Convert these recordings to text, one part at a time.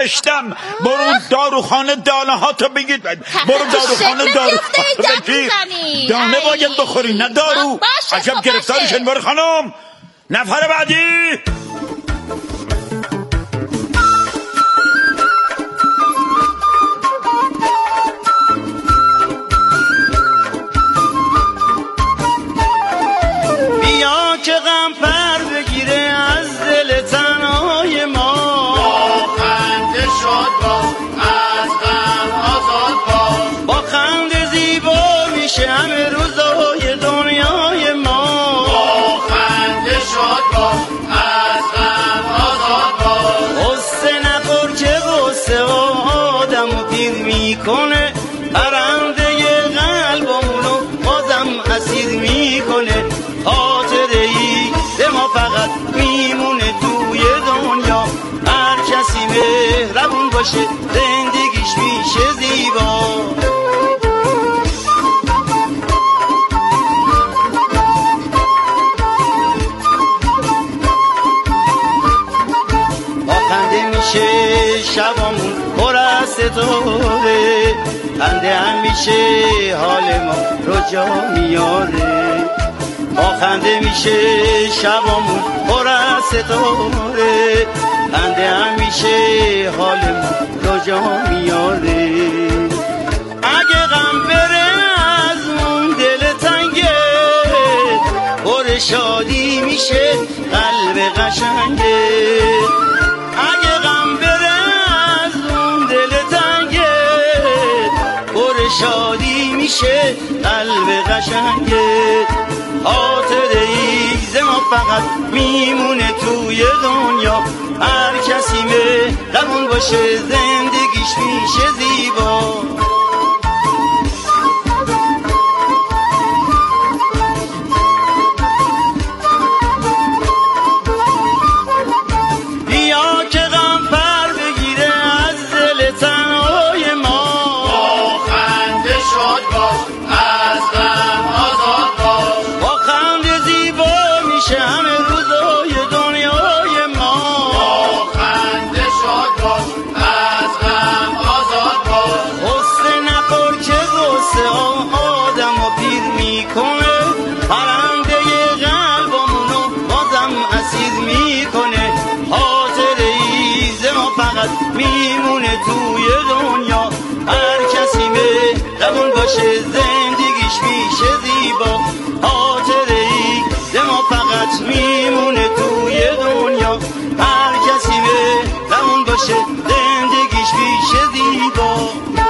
نوشتم برو داروخانه دانه ها تو بگید. برو داروخانه دارو بگیر. دانه باید بخوری نه دارو. عجب گرفتاری شنوار خانم. نفر بعدی. بیا که غم پر بگیره از دل تنهای ما. با خنده شاد باش از غم آزاد باش. با خنده زیبا میشه همه روزای دنیای ما. با خنده شاد باش از غم آزاد باش. غصه نخور که غصه آدمو پیر میکنه. پرنده قلبمونو بازم اسیر میکنه. خاطره ای به ما فقط میمونه توی دنیا. هر کسی مهربون باشه زندگیش میشه زیبا. با خنده میشه شبامون پر از ستاره. خنده همیشه حال ما رو جا میاره. با خنده میشه شبامون پر از ستاره. خنده همیشه حال ما رو جا میاره. اگه غم بره از اون دل تنگه پر شادی میشه قلب قشنگه. اگه غم بره از اون دل تنگه پر شادی میشه قلب قشنگه. خاطره ای ز ما فقط میمونه توی دنیا. هر کسی مهربون باشه زندگیش میشه زیبا. بیا که غم پر بگیره از دل تنهای ما. با خنده شاد باش از غم آزاد باش. با خنده زیبا میشه همه روزای دنیای ما. با خنده شاد باش از غم آزاد باش. غصه نخور که غصه آدمو پیر میکنه. پرنده قلبمونو بازم اسیر میکنه. خاطره ای ز ما فقط میمونه توی دنیا. هر کسی مهربون باشه زندگیش میشه زیبا. خاطره ای ز ما فقط میمونه توی دنیا. هر کسی مهربون باشه زندگیش میشه زیبا.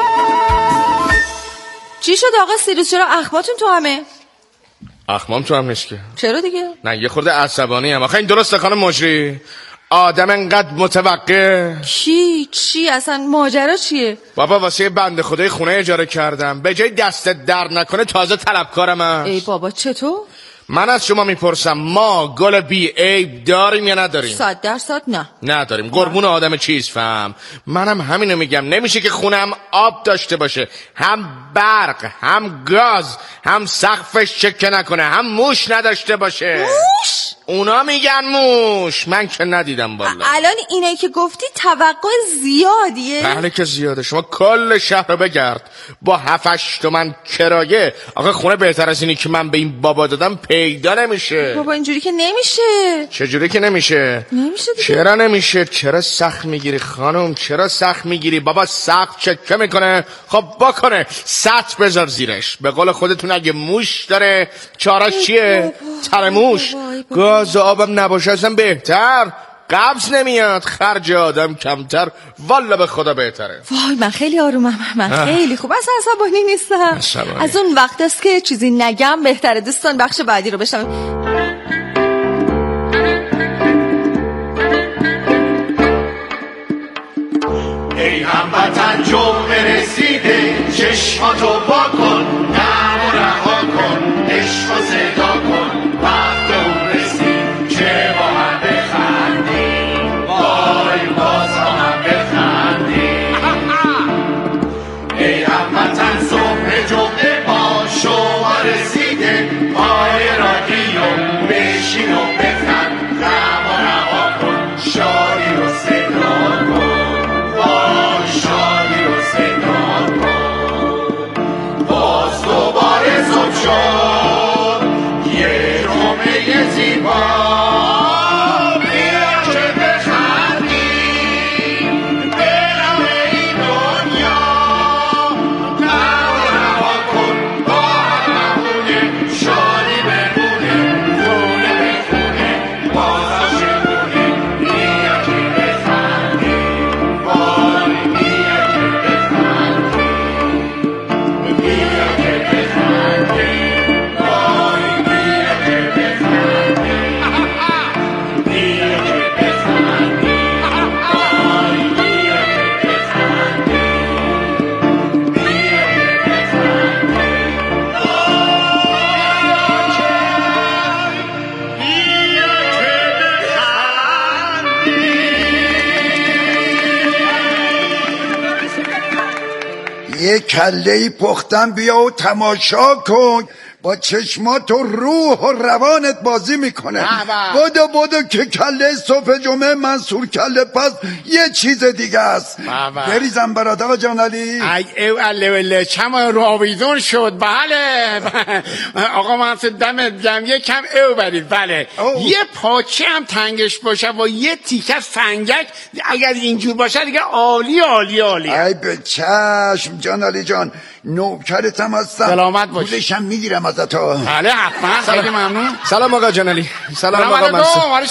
چی شد آقا سیروس؟ چرا اخماتون تو همه؟ اخمام تو هم نیست که. چرا دیگه؟ نه یه خورده عصبانی ام. آخه این درسته خانم مجری؟ آدم انقدر متوقع. چی اصلا ماجرا چیه؟ بابا واسه بنده خدای خونه اجاره کردم. به جای دستت درد نکنه تازه طلبکارم هست. ای بابا چطور؟ من از شما میپرسم ما گل بی عیب داریم یا نداریم؟ 100% نه. نداریم. قربون آدم چیز فهم. منم همینو میگم. نمیشه که خونم آب داشته باشه، هم برق، هم گاز، هم سقفش چکه نکنه، هم موش نداشته باشه. موش؟ اونا میگن موش، من که ندیدم والا. الان اینایی که گفتی توقع زیادیه؟ بله که زیاده. شما کل شهر رو بگرد با 7-8 تومن کرایه. آقا خونه بهتر از اینی که من به این بابا دادم پیدا نمیشه. بابا اینجوری که نمیشه. چجوری که نمیشه؟ نمیشه دیگه. چرا نمیشه؟ چرا سخت میگیری خانم؟ چرا سخت میگیری؟ بابا سقف چکه میکنه. خب بکنه سطح بذار زیرش. به قول خودتون اگه موش داره چاراش چیه؟ تر موش. گاز و آبم نباشه اصلا بهتر. قبض نمیاد، خرج آدم کمتر. والا به خدا بهتره. وای من خیلی آرومم. من خیلی خوب. اصلا عصبانی نیستم. از اون وقت است که چیزی نگم بهتره. دوستان بخش بعدی رو بشنویم. ای هموطن جمعه رسیده چشماتو واکن. نم و رها کن عشق و صدا کن. وقت اون رسید که با هم بخندیم. وای باز با هم بخندیم. ای هموطن صبح جمعه با شما رسیده. پای رادیو بشین و بخند. نم و رها کن شادی رو صدا کن. یه کله‌ای پختم بیا و تماشا کن، با چشمات و روح و روانت بازی میکنه. بدو که کله صبح جمعه منصور کله پس یه چیز دیگه است. بریزم برات آقا جان علی. ای اله چم رو آویزون شد. بله آقا منصور دمت گرم، یه کم او برید. بله یه پاچه هم تنگش باشه و یه تیکه سنگک اگر اینجور باشه دیگه عالی عالی عالی. ای به چشم جان علی جان، نوکرتم هستم. سلامت باش. پولشم میگیرم ازت. بله حتما. خیلی ممنون. سلام آقا جان علی. سلام آقا منصور.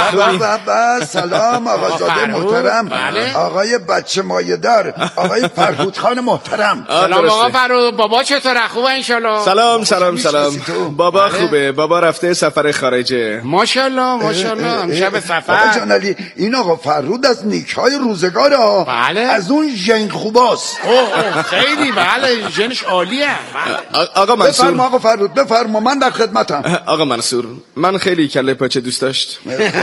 سلام آقا زاده محترم. آقای بچه مایه‌دار، آقای فرهود خان محترم. سلام آقا فرهود. بابا چطوره؟ خوبه انشالله؟ سلام. بابا خوبه. بابا رفته سفر خارجه. ماشاءالله همیشه به سفر. آقا جان علی این آقا فرهود از نیک‌های روزگاره. بله. از اون ژن خوباست. خیلی بله ژنش عالیه. آقا منصور. بفرما آقا فرهود بفرما، من در خدمتم. آقا منصور من خیلی کله پاچه دوست داشت.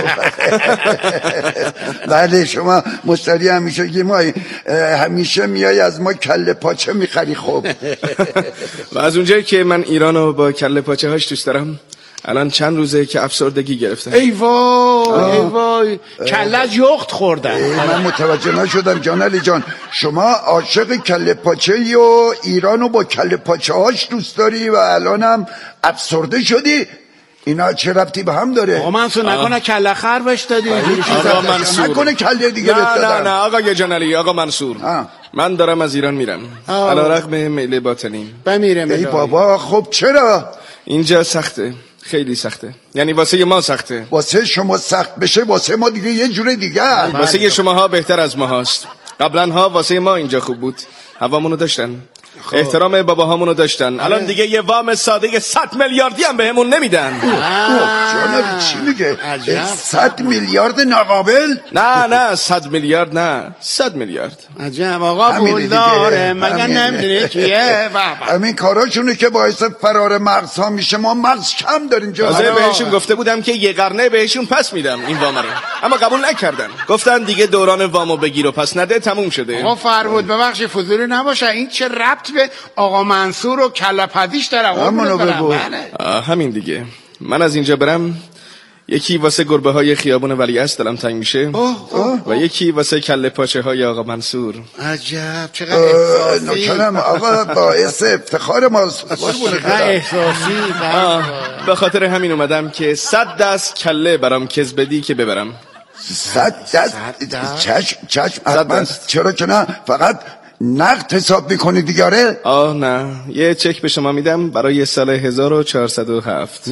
بله شما مشتری همیشه میای از ما کله پاچه میخری. خوب و از اونجایی که من ایرانو با کله پاچه هاش دوست دارم، الان چند روزه که افسردگی گرفتم. ای وای کله یخت خوردن. من متوجه نشدم جان علی جان، شما عاشق کله پاچه‌ای و ایرانو با کله پاچه هاش دوست داری و الانم افسرده شدی؟ اینا چه ربطی به هم داره؟ آقا منصور نکنه کله خر بهش دادی؟ آقا منصور نکنه کله دیگه بهت دادم؟ نه آقا جان علی. آقا منصور من دارم از ایران میرم علیرغم میل باطنی. بمیرم ای بابا. خب چرا؟ اینجا سخته، خیلی سخته. یعنی واسه ما سخته. واسه شما سخت بشه، واسه ما دیگه یه جور دیگه. واسه شماها بهتر از ما هست. قبلا ها واسه ما اینجا خوب بود، هوامونو داشتن، احترام باباهامونو داشتن. الان دیگه یه وام ساده 100 میلیاردی هم بهمون نمیدن. جانم چی میگه؟ 100 میلیارد ناقابل؟ نه 100 میلیارد نه، 100 میلیارد. عجب آقا پول داره مگه نمیدونی کیه؟ همین کاراشونه که باعث فرار مغزها میشه. ما مغز کم داریم جان. تازه بهشون گفته بودم که یه قرنه بهشون پس میدم این وام رو، اما قبول نکردن. گفتن دیگه دوران وامو بگیر و پس نده تموم شده. آقا فرهود ببخشید فضولی نباشه، این چه ربط به آقا منصور و کله پدیش داره؟ همونو بگو. همین دیگه. من از اینجا برم یکی واسه گربه های خیابون ولیعصر دلم تنگ میشه و یکی واسه کله پاچه های آقا منصور. عجب چقدر احساسی. نوکرم آقا باعث افتخار ماست. احساسی. به خاطر همین اومدم که 100 دست کله برام کز بدی که ببرم. 100 دست؟ چشم. چرا که نه، فقط نقد حساب میکنی دیگاره؟ نه یه چک به شما میدم برای سال 1407.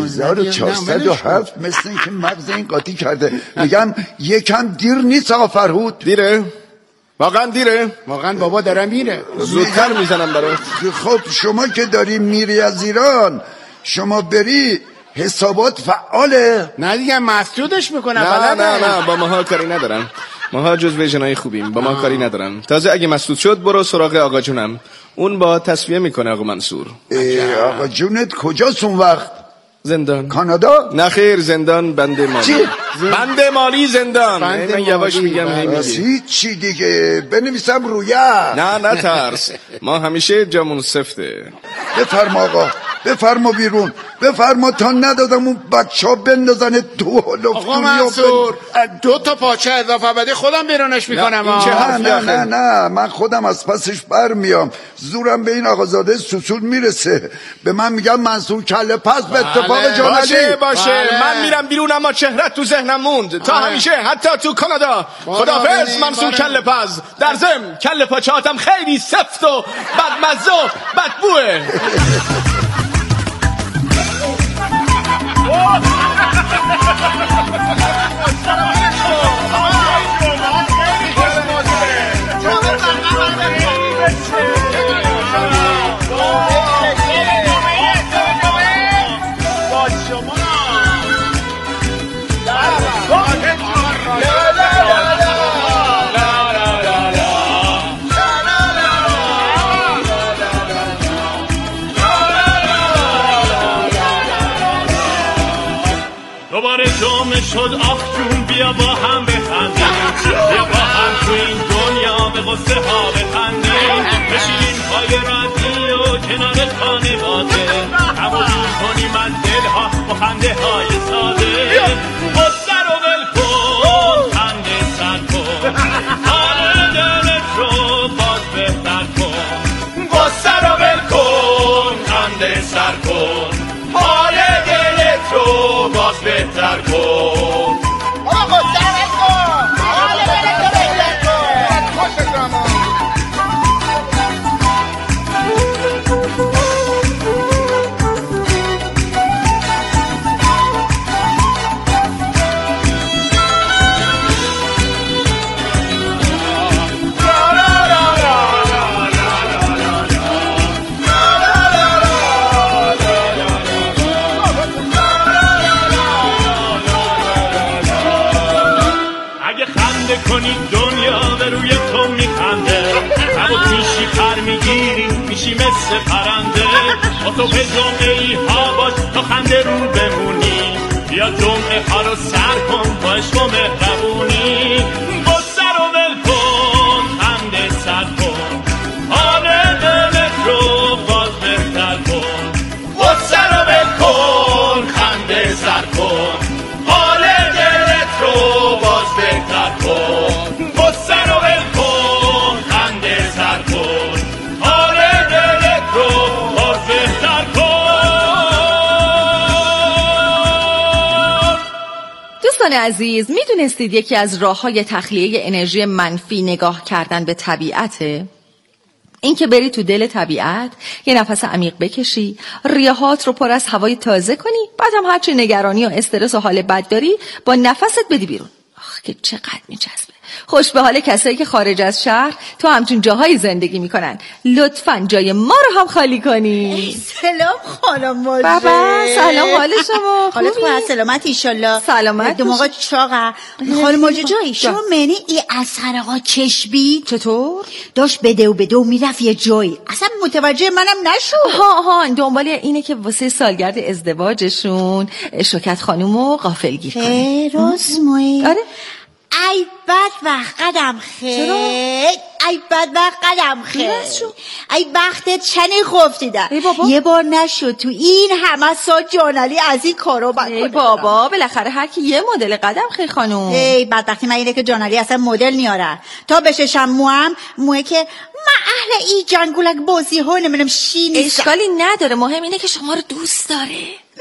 1407 مثل این که مغز این قاطی کرده. میگم یکم دیر نیست آقا فرهود؟ دیره؟ واقعا دیره؟ واقعا بابا دارم میره. زودتر میزنم برات. خب شما که داری میری از ایران، شما بری حسابات فعاله؟ نه دیگه مسدودش میکنه. نه با ماها کاری ندارم. ماها جزو جنای خوبیم، با ما کاری ندارن. تازه اگه مسدود شد برو سراغ آقا جونم، اون با تصفیه میکنه آقا منصور. آقا جونت کجاست اون وقت؟ زندان. کانادا؟ نه خیر زندان بند مالی. چی؟ بند مالی زندان. من یواش میگم چی دیگه بنویسم رویه؟ نه ترس، ما همیشه جامون سفته. بفرما آقا، بفرما بیرون، بفرما تا ندادم اون بچه ها بندازن تو. آقا منصور 2 تا پاچه اضافه بدی خودم بیرونش میکنم. نه من خودم از پسش بر میام. زورم به این آقازاده سوسول میرسه، به من میگم منصور کله پس به اتفاق جان علی. باشه من میرم بیرون، اما چهرت تو ذهنم موند تا همیشه، حتی تو کانادا. خداحافظ منصور کله پز. در ضمن کله پاچه‌هاتم خیلی سفت و بدمزه و بدبوه. دوباره جمعه شد آخ جون بیا با هم بخندیم، بیا با هم تو این دنیا به قصه ها بخندیم، بشینیم رو باز بهتر کن. میشی مثل پرنده با تو به جمعه ای ها باش تا خنده رو بمونی. بیا جمعه ها رو سر کن با عشق و مهربونی. با سر و ول کن خنده سر کن حال دلت رو باز بهتر کن. با سر و ول کن خنده سر کن حال دلت رو باز بهتر کن. با سر و ول کن خنده سر کن حال دلت رو باز بهتر کن. دوستان عزیز، میدونستید یکی از راه‌های تخلیه انرژی منفی نگاه کردن به طبیعته؟ این که بری تو دل طبیعت، یه نفس عمیق بکشی، ریه‌هات رو پر از هوای تازه کنی، بعد هم هرچی نگرانی و استرس و حال بد داری با نفست بدی بیرون. آخ که چقدر میچسبه. خوش به حال کسایی که خارج از شهر تو همچین جاهای زندگی میکنن. لطفاً جای ما رو هم خالی کنی. سلام خانم موجه. بابا سلام، حال شما حالت خوبه؟ سلامت ایشالله. سلامت. دماغت چاقه. خانم موجه جایی شما منی ای اثر آقا چشبید چطور؟ داشت بده و میرفت یه جایی، اصلا متوجه منم نشد. ها دنبال اینه که واسه سالگرد ازدواجشون شوکت خانومو غافلگیر کنه. راست موی. آره. ای بدبخت قدم خیر. ای بدبخت قدم خیر. ای بختت چنی خفتیدن. یه بار نشد تو این همه سال جانلی از این کارو بکنه. ای بابا بالاخره هر کی یه مدل قدم خیر خانوم. ای بدبختی من اینه که جانلی اصلا مدل نیاره تا بششم موه که من اهل ای جنگولک بازی ها نمیدونم شی نیست. اشکالی نداره، مهم اینه که شما رو دوست داره.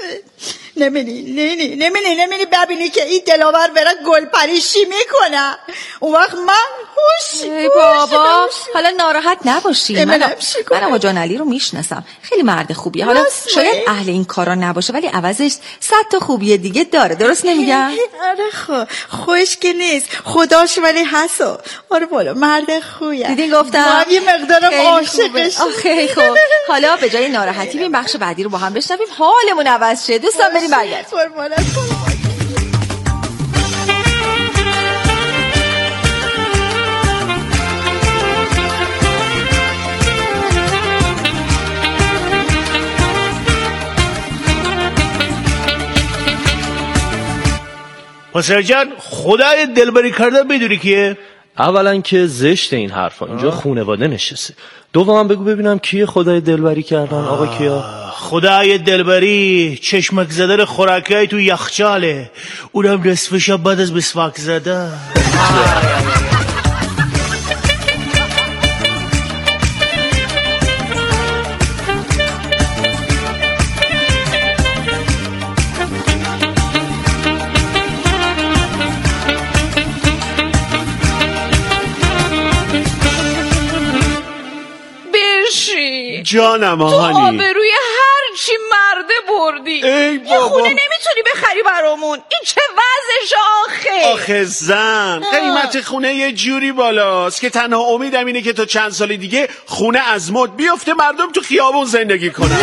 نمینی ببینی که این دلاور بره گل پریشی میکنه، اون وقت من ای بابا حالا ناراحت نباشی. من آقا جانعلی رو میشناسم، خیلی مرد خوبیه. حالا شاید اهل این کارا نباشه ولی عوضش 100 تا خوبی دیگه داره. درست نمیگم؟ آره خوش که نیست خداش ولی هستو. آره بالا مرد خوبیه. دیدین گفتم یه مقدارم عاشقش. خیلی خوب. حالا به جای ناراحتی این بخش بعدی رو با هم بشنویم، حالمون عوض شه. دوستان بریم برگردیم. پسر جان خدای دلبری کردن میدونی کیه؟ اولا که زشت این حرفا، اینجا خونواده نشسته. دوما بگو ببینم کیه خدای دلبری کردن؟ آقا کیا؟ خدای دلبری چشمک زدن خوراکای تو یخچاله، اونم نصف شب بعد از مسواک زدن. جانم آهانی، تو آبروی هر چی مرده بردی. ای بابا، یه خونه نمیتونی بخری برامون؟ این چه وضعش آخه؟ آخه زن قیمت خونه یه جوری بالاست که تنها امیدم اینه که تا چند سال دیگه خونه از مد بیفته، مردم تو خیابون زندگی کنن.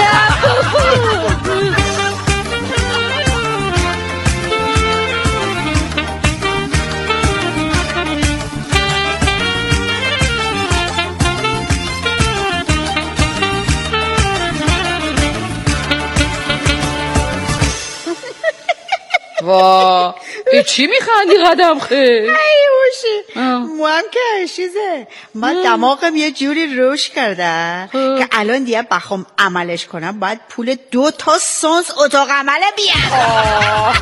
وا به چی میخندی قدم خیر؟ ای هوشی موام که چیزه، من دماغم یه جوری روش کرده که الان دیگه بخوام عملش کنم باید پول 2 تا سانس اتاق عمله بیارم.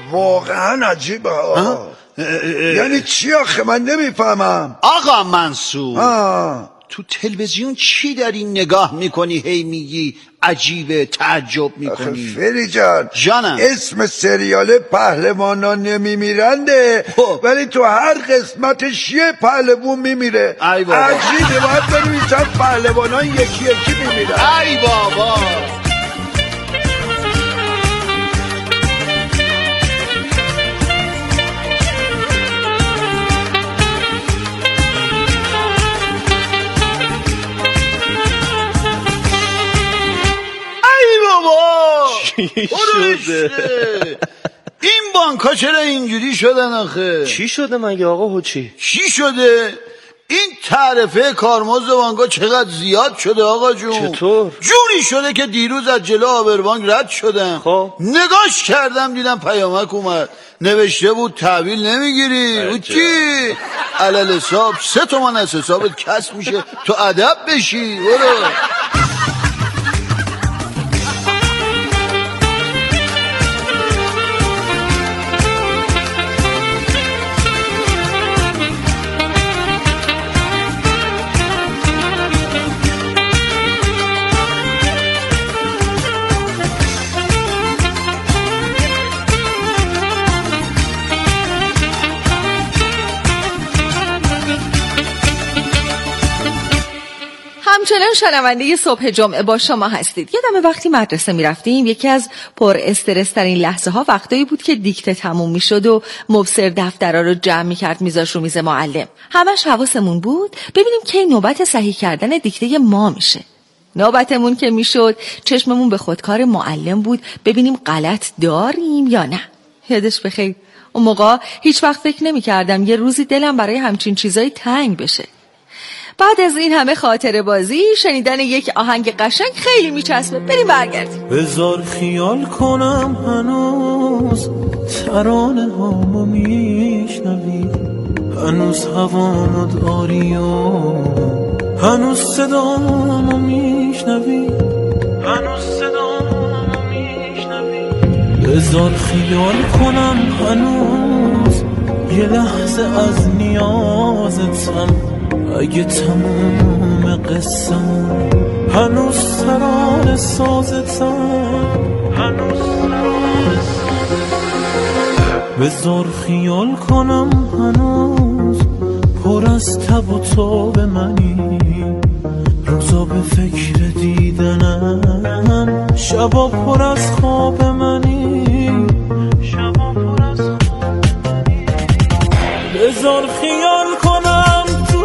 واقعا عجیبه. یعنی چی آخه من نمیفهمم. آقا منصور تو تلویزیون چی داری نگاه میکنی هی میگی عجیبه تعجب میکنی؟ فری جانم اسم سریال پهلوانان نمیمیرنده ولی تو هر قسمتش یه پهلوان میمیره. عجیبه باید بنویسن پهلوانان یکی یکی میمیرن. ای بابا این بانک‌ها چرا اینجوری شدن آخه؟ چی شده مگه آقا هوچی؟ چی شده؟ این تعرفه کارمزد بانک‌ها چقدر زیاد شده آقا جون. چطور؟ جوری شده که دیروز از جلو آبربانک رد شدم. خب نگاش کردم دیدم پیامک اومد نوشته بود تحویل نمیگیری. هوچی علل حساب 3 تومن از حسابت کسب میشه تو ادب بشی. برو همچنان شنونده صبح جمعه با شما هستید. یادمه وقتی مدرسه میرفتیم یکی از پر استرس ترین لحظه ها وقتایی بود که دیکته تموم میشد و مبصر دفترها رو جمع میکرد میذاش رو میز معلم. همش حواسمون بود ببینیم کی نوبت صحیح کردن دیکته ما میشه. نوبتمون که میشد چشممون به خودکار معلم بود ببینیم غلط داریم یا نه. یادش بخیر اون موقع هیچ وقت فکر نمیکردم یه روزی دلم برای همچین چیزایی تنگ بشه. بعد از این همه خاطره بازی شنیدن یک آهنگ قشنگ خیلی میچسبه. بریم برگردیم. بذار خیال کنم هنوز ترانه هامو میشنوی، هنوز هوامو داری و هنوز صدامو میشنوی، هنوز صدامو میشنوی. بذار خیال کنم هنوز یه لحظه از نیازتم، اگه تموم قصه‌مون هنوز ترانه سازتم، هنوز ترانه سازتم. بذار خیال کنم هنوز پر از تب و تاب منی، روزا به فکر دیدنم، شبا پر از خواب منی، شبا پر از خواب منی. بذار خیال کنم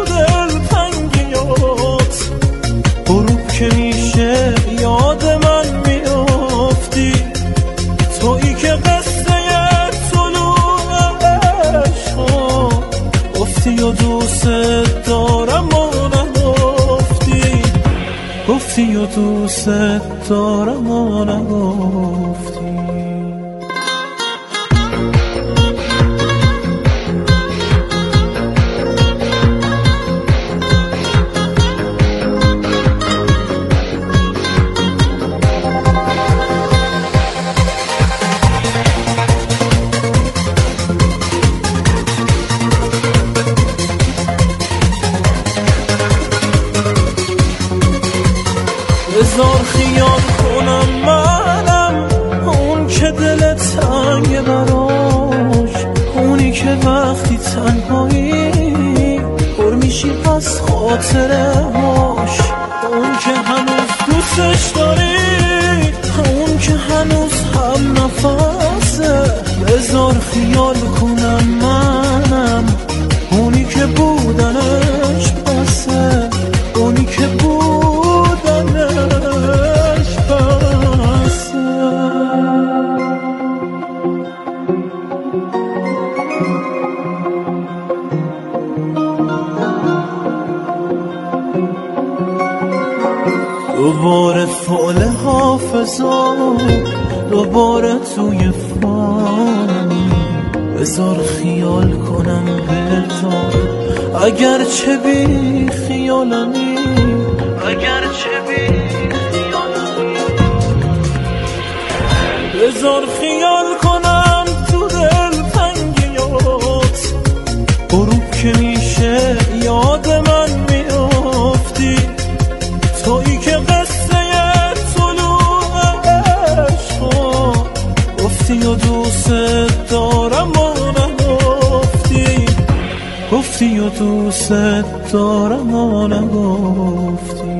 غروب که میشه یاد من میافتی، تویی که قصه طلوع عشقا گفتی و دوست دارم و نگفتی، گفتی و دوست دارم و نگفتی. بذار خیال کنم منم اون که دلت تنگ براش، اونی که وقتی تنهایی پر میشی از خاطره هاش، اون که هنوز دوستش داری، اون که هنوز هم نفسه. بذار خیال کنم منم اونی که بودنش بسه، اونی که بودنش بسه. دوباره فعل حافظا دوباره توی فانی، بذار خیال کنم بهتر اگر چه بی خیالمی، اگر چه بی خیالمی. بذار خیال کنم تو گفتی و دوست دارم و نگفتی، گفتی و دوست دارم و نگفتی.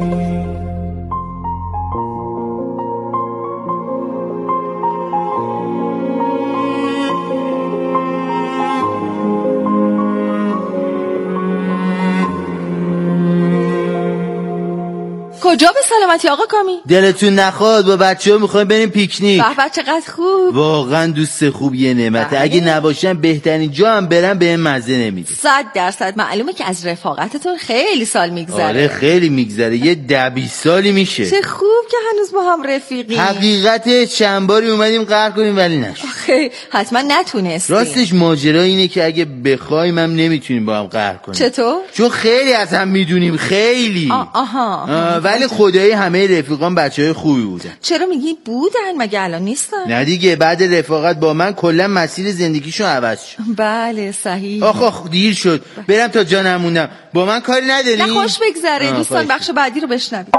کجا به سلامتی آقا کامی؟ دلتون نخواد با بچه‌ها میخوایم بریم پیکنیک. به چقدر خوب. واقعا دوست خوبیه نعمته. اگه نباشم بهترین جا هم برم به مزه نمیده. 100% معلومه که از رفاقتتون خیلی سال میگذره. آره خیلی میگذره، یه 10-20 سالی میشه. چه خوب که هنوز با هم رفیقی. حقیقت چند باری اومدیم قهر کنیم ولی نشد. حتما نتونستیم. راستش ماجرا اینه که اگه بخوایم هم نمیتونیم با هم قهر کنیم. چطور؟ چون خیلی از هم میدونیم، خیلی. ولی خدایی همه رفیقان بچهای خوبی بودن. چرا میگی بودن؟ مگه الان نیستن؟ نه دیگه، بعد رفاقت با من کلا مسیر زندگیشون عوض شد. بله صحیح. آخ دیر شد، برم تا جا نموندم. با من کاری نداری؟ نه خوش بگذره. دوستان بخش بعدی رو بشنوید.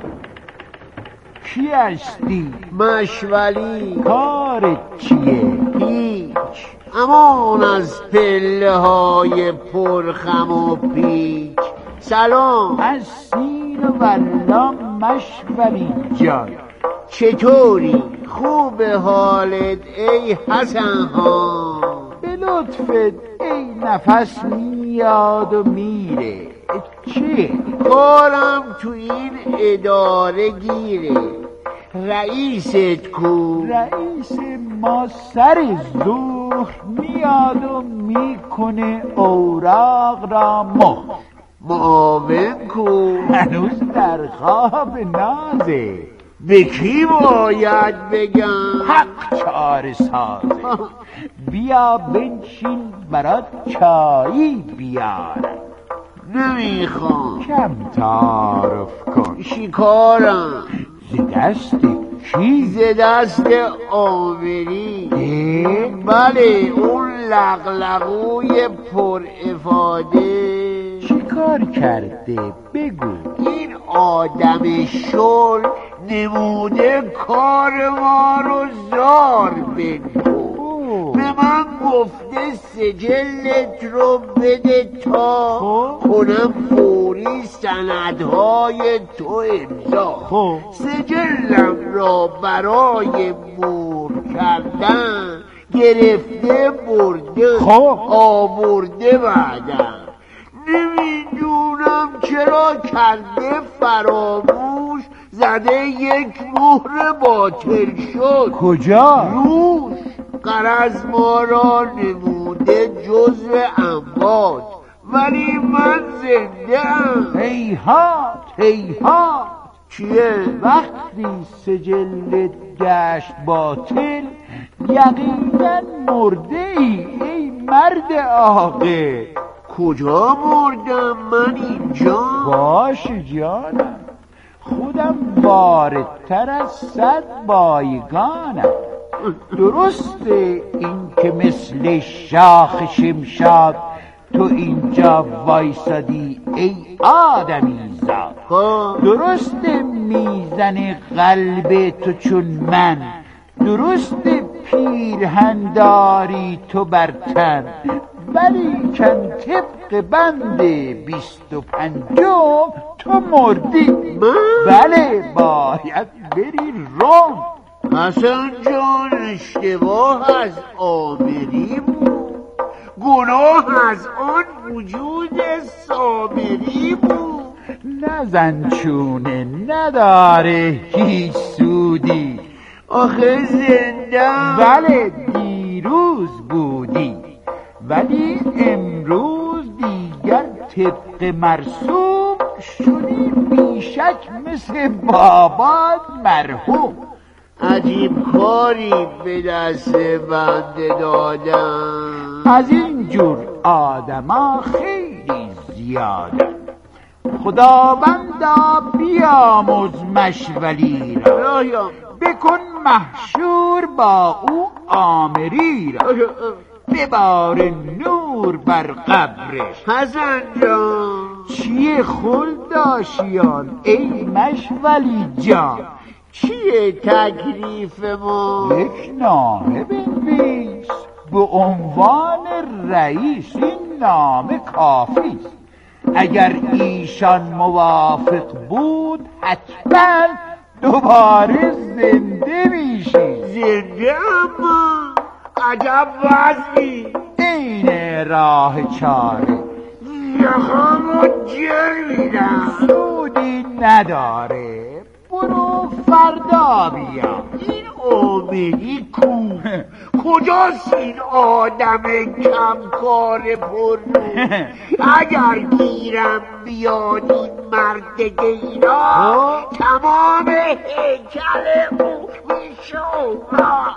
کی هستی؟ مشولی. کارت چیه؟ هیچ. امان از پله های پرخم و پیچ. سلام. هستین و والله مشولی جان. چطوری؟ خوب حالت ای حسن ها؟ به لطفت ای نفس میاد و میره. چیه؟ کارم تو این اداره گیره. رئیست کو؟ رئیس ما سر ظهر میاد و میکنه اوراق را مهر. معاون کو؟ هنوز در خواب نازه. به کی باید بگم؟ حق چاره سازه. بیا بنشین برات چایی بیارم. نمیخوام. کم تعارف کن. شکارم. ز دست کی؟ ز دست آمری. بله اون لقلقوی پر افاده. چی کار کرده؟ بگو. این آدم شل نموده کار ما رو زار بگو. به من گفته سجلت رو بده تا کنم فوری سندهای تو امضا. سجلم را برای مور کردن گرفته برده آورده بعدم. نمیدونم چرا کرده فراموش، زده یک مهر باطل شد. کجا؟ روش. غرض ما را نموده جزو اموات، ولی من زنده ام. هیهات هیهات. چیه؟ وقتی سجلت گشت باطل یقینا مرده ای مرد عاقل. کجا مردم من اینجا؟ باش جانم، خودم واردتر از 100 بایگانم. درسته این که مثل شاخ شمشاد تو اینجا وایسادی ای آدمی زاد. درسته میزن قلب تو چون من، درسته پیرهن داری تو بر تن، ولی کن طبق بند 25 تو مردی. بله باید بری روم. حسن جان اشتباه از آمری بود، گناه از آن وجود سامری بود. نزن چونه نداره هیچ سودی، آخه زندم. بله دیروز بودی، ولی امروز دیگر طبق مرسوم شدی بیشک مثل بابات مرحوم. عجیب کاری به دست بنده دادم. از این جور آدما خیلی زیاده. خداوندا بیاموز مشولی را، بکن محشور با او آمری را، ببار نور بر قبرش. حسن جان چیه خلداشیان ای مشولی جان؟ چیه تکلیف ما؟ یک نامه بنویس به عنوان رئیس، این نامه کافی است. اگر ایشان موافق بود حتما دوباره زنده میشی. زنده؟ اما عجب وضعی. این راه چاره. یخامو جر میدم. سودی نداره، برو فردا بیا. این آمدی کو؟ کجاست این آدم کمکار پر رو؟ اگر گیرم بیاد این مرد دینا تمام هیکل او میشه اونا.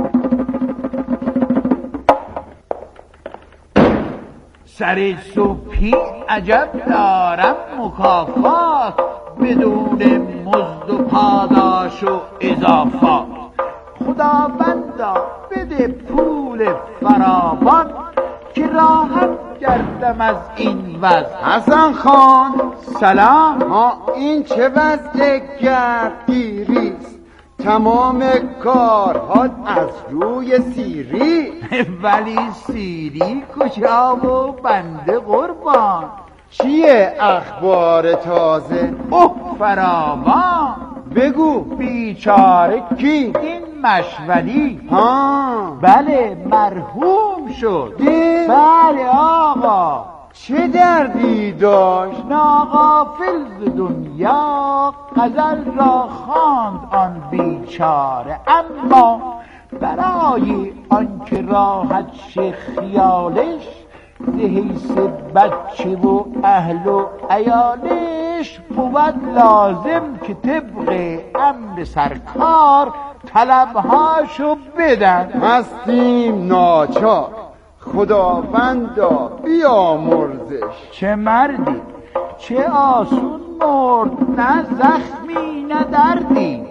سر صبحی عجب دارم مکافات بدون مزد و پاداش و اضافات. خداوندا بده پول فراوان که راحت گردم از این وضع. حسن خان سلام. این چه وضع گردگیریست؟ تمام کارها از روی سیری. ولی سیری کجا و بنده قربان؟ چیه اخبار تازه؟ اوه فراوان. بگو. بیچاره کی؟ این مشولی. ها بله مرحوم شد. بله آقا. چه دردی داشت؟ ناغافل ز دنیا غزل را خواند آن بیچاره، اما برای آنکه راحت شه خیالش ز حیث بچه و اهل و عیالش بود لازم که طبق امر سرکار طلبهاشو بدن. هستیم ناچار، خداوندا بیامرزش. چه مردی، چه آسون مرد، نه زخمی نه دردی.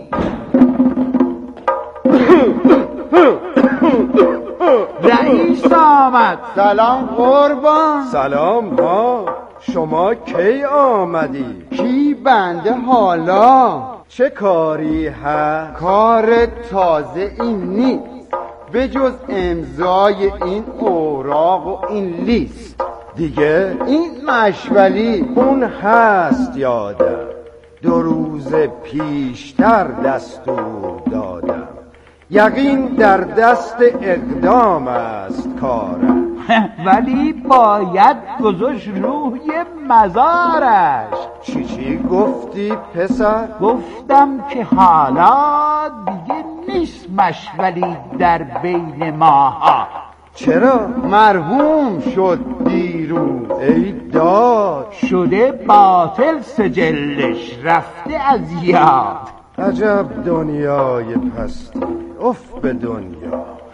رئیس آمد. سلام قربان. سلام. ها شما کی آمدی؟ کی؟ بنده حالا. چه کاری هست؟ کار تازه این نیست به جز امضای این اوراق و این لیست. دیگه؟ این مشولی اون هست یادم، 2 روز پیشتر دستور دادم. یقین در دست اقدام است کارم. ولی باید گذاشت روی مزارش. چی گفتی پسر؟ گفتم که حالا دیگه نیست مشولی در بین ماها. چرا؟ مرحوم شد دیروز. ای داد شده باطل سجلش، رفته از یاد. عجب دنیای پستی، اف به دنیا.